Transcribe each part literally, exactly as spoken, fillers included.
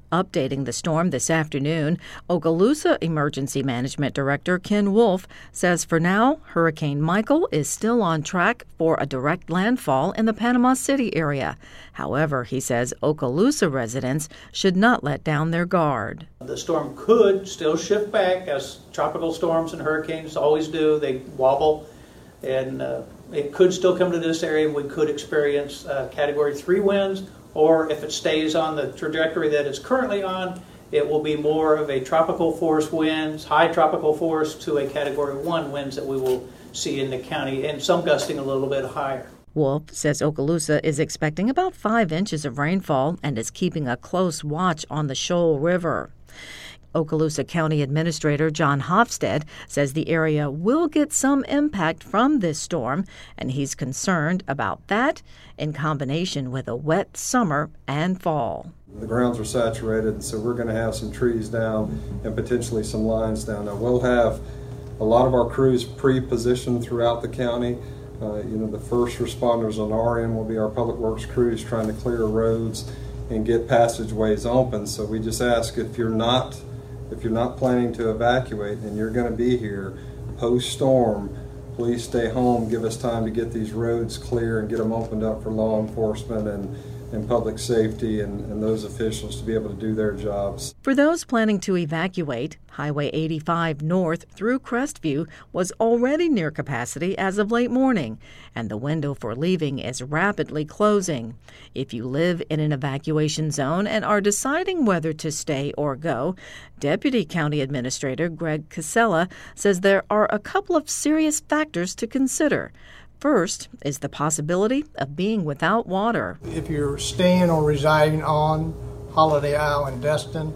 Updating the storm this afternoon, Okaloosa Emergency Management Director Ken Wolf says for now, Hurricane Michael is still on track for a direct landfall in the Panama City area. However, he says Okaloosa residents should not let down their guard. The storm could still shift back, as tropical storms and hurricanes always do. They wobble, and uh, it could still come to this area. We could experience uh, Category three winds, or if it stays on the trajectory that it's currently on, it will be more of a tropical force winds, high tropical force to a Category one winds that we will see in the county, and some gusting a little bit higher. Wolf says Okaloosa is expecting about five inches of rainfall and is keeping a close watch on the Shoal River. Okaloosa County Administrator John Hofstede says the area will get some impact from this storm, and he's concerned about that in combination with a wet summer and fall. The grounds are saturated, so we're going to have some trees down and potentially some lines down. Now, we'll have a lot of our crews pre-positioned throughout the county. Uh, you know, the first responders on our end will be our public works crews trying to clear roads and get passageways open. So we just ask, if you're not If you're not planning to evacuate and you're going to be here post-storm, please stay home. Give us time to get these roads clear and get them opened up for law enforcement and, and public safety and, and those officials to be able to do their jobs. For those planning to evacuate, Highway eighty-five north through Crestview was already near capacity as of late morning, and the window for leaving is rapidly closing. If you live in an evacuation zone and are deciding whether to stay or go, Deputy County Administrator Greg Casella says there are a couple of serious factors to consider. First is the possibility of being without water. If you're staying or residing on Holiday Island, Destin,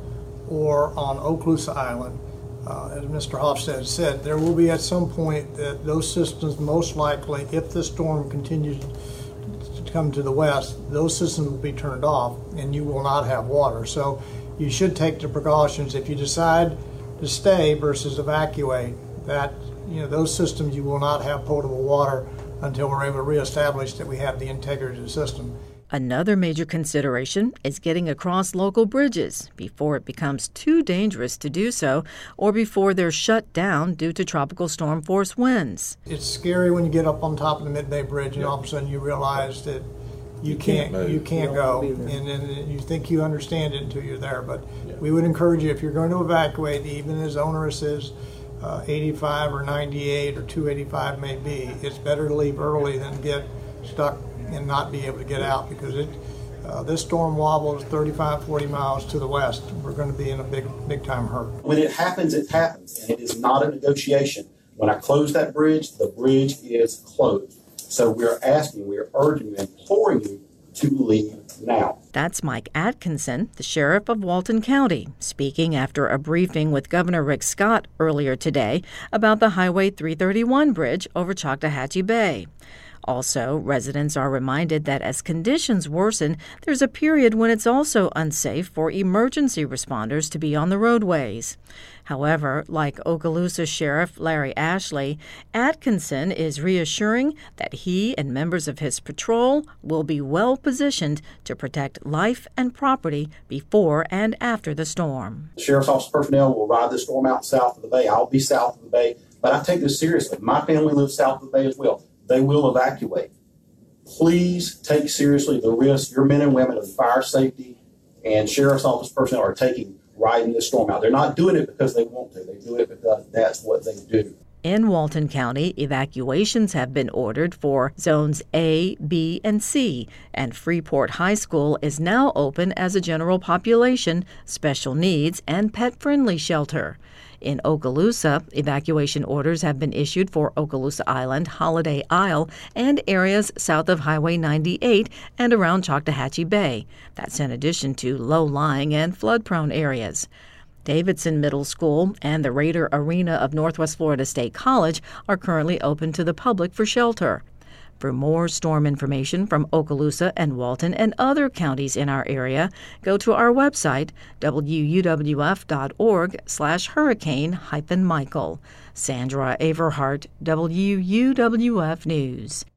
or on Okaloosa Island, uh, as Mister Hofstede said, there will be at some point that those systems, most likely, if the storm continues to come to the west, those systems will be turned off and you will not have water. So you should take the precautions if you decide to stay versus evacuate, that you know those systems, you will not have potable water until we're able to reestablish that we have the integrity of the system. Another major consideration is getting across local bridges before it becomes too dangerous to do so or before they're shut down due to tropical storm force winds. It's scary when you get up on top of the Mid-Bay Bridge and yep. all of a sudden you realize that you, you can't, can't you can't go, and then you think you understand it until you're there. But yeah. we would encourage you, if you're going to evacuate, even as onerous as uh, eighty-five or ninety-eight or two eighty-five may be, it's better to leave early than get stuck and not be able to get out, because it uh, this storm wobbles thirty-five, forty miles to the west. We're going to be in a big, big time hurt. When it happens, it happens, and it is not a negotiation. When I close that bridge, the bridge is closed. So we're asking, we're urging you, imploring you to leave now. That's Mike Atkinson, the sheriff of Walton County, speaking after a briefing with Governor Rick Scott earlier today about the Highway three thirty-one bridge over Choctawhatchee Bay. Also, residents are reminded that as conditions worsen, there's a period when it's also unsafe for emergency responders to be on the roadways. However, like Okaloosa Sheriff Larry Ashley, Atkinson is reassuring that he and members of his patrol will be well positioned to protect life and property before and after the storm. The Sheriff's Office personnel will ride the storm out south of the bay. I'll be south of the bay, but I take this seriously. My family lives south of the bay as well. They will evacuate. Please take seriously the risk your men and women of fire safety and Sheriff's Office personnel are taking riding this storm out. They're not doing it because they want to. They do it because that's what they do. In Walton County, evacuations have been ordered for zones A, B, and C, and Freeport High School is now open as a general population, special needs, and pet-friendly shelter. In Okaloosa, evacuation orders have been issued for Okaloosa Island, Holiday Isle, and areas south of Highway ninety-eight and around Choctawhatchee Bay. That's in addition to low-lying and flood-prone areas. Davidson Middle School and the Raider Arena of Northwest Florida State College are currently open to the public for shelter. For more storm information from Okaloosa and Walton and other counties in our area, go to our website, W U W F dot org slash hurricane hyphen Michael. Sandra Averhart, W U W F News.